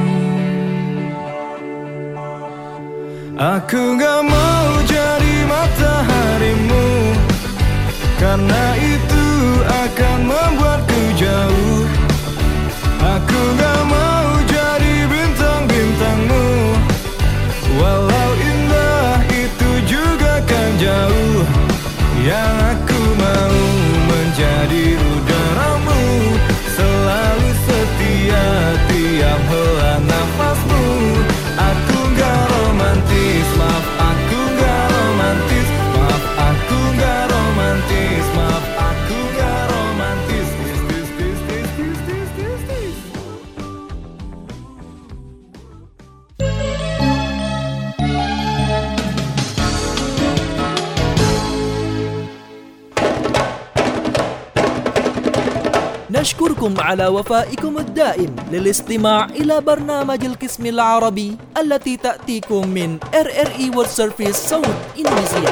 M: Aku gak mau jadi mataharimu, karena itu akan membuatku jauh. Aku gak mau jadi bintang-bintangmu, walau indah itu juga kan jauh. Yang aku mau menjadi udaramu, selalu setia tiap hela nafasmu. Aku gak romantis, maaf aku gak romantis, maaf aku gak romantis, maaf aku gak romantis. Tis, tis, tis, tis, tis, tis, tis, tis.
B: نشكركم على وفائكم الدائم للاستماع إلى برنامج القسم العربي التي تأتيكم من إر إر إي World Service صوت إندونيسيا.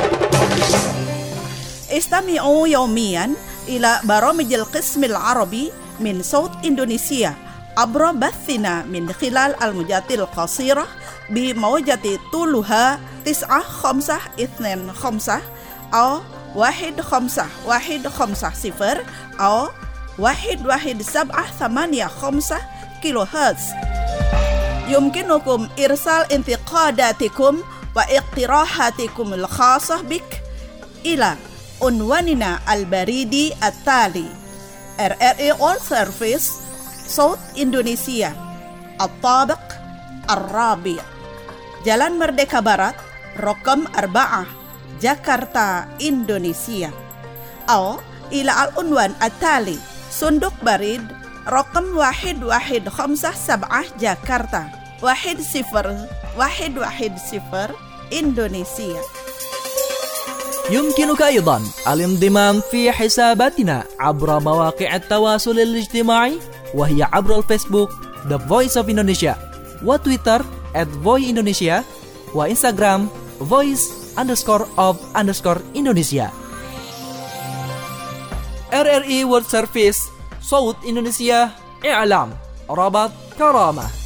A: استمعوا يوميا إلى برامج القسم العربي من صوت إندونيسيا عبر بثنا من خلال الموجات القصيرة بموجة طولها تسعة خمسة اثنين خمسة أو واحد خمسة واحد خمسة صفر أو واحد واحد سبعة ثمانية خمسة كيلو هرتز. يمكنكم إرسال انتقاداتكم واقتراحاتكم الخاصة بك إلى عنواننا البريدي التالي: إر إر إي World Service صوت إندونيسيا، الطابق الرابع، Jalan Merdeka Barat رقم أربعة، جاكرتا إندونيسيا. أو إلى العنوان التالي: صندوق بريد رقم واحد واحد خمسة سبعة جاكرتا واحد صفر واحد واحد صفر إندونيسيا.
B: يمكنك أيضا الانضمام في حساباتنا عبر مواقع التواصل الاجتماعي، وهي عبر الفيسبوك The Voice of Indonesia، وتويتر at voice indonesia، وإنستغرام voice underscore of underscore Indonesia. إر إر إي World Service صوت إندونيسيا، إعلام، ربط، كرامة.